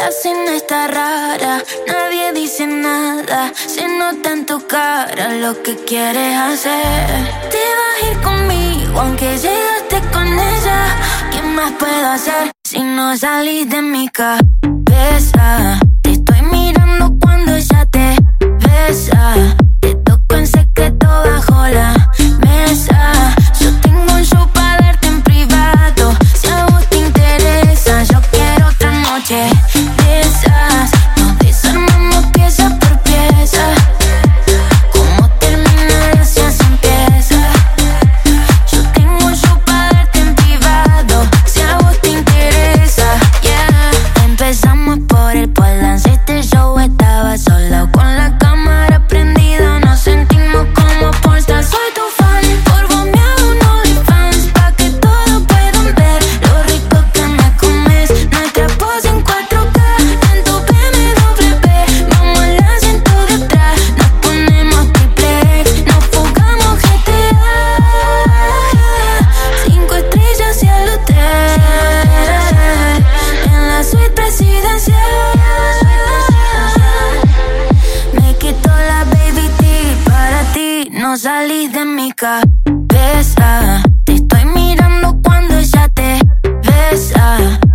cena está rara, nadie dice nada. Se nota en tu cara lo que quieres hacer. Te vas a ir conmigo aunque llegaste con ella. ¿Qué más puedo hacer si no salís de mi cabeza? Te estoy mirando cuando ella te besa. Te toco en secreto bajo la mesa. Yo tengo un show para darte en privado. Si a vos te interesa, yo quiero otra noche de esas. Nos desarmamos pieza por pieza. Como termina gracias empieza. Yo tengo un show para darte en privado. Si a vos te interesa, yeah. Empezamos por el Polance. Este show estaba sola con la cámara prendida. Nos sentimos como pornstar. Soy tu fan, por vos me hago un OnlyFans, pa' que todos puedan ver lo rico que me comes. Nuestra pose en 4K, en tu BMW. Vamos al asiento de atrás, nos ponemos triple X, nos fugamos GTA. 5 estrellas y el hotel, en la suite presidencial. Me quito la baby tee para ti, no salís de mi cabeza. Te estoy mirando cuando ella te besa.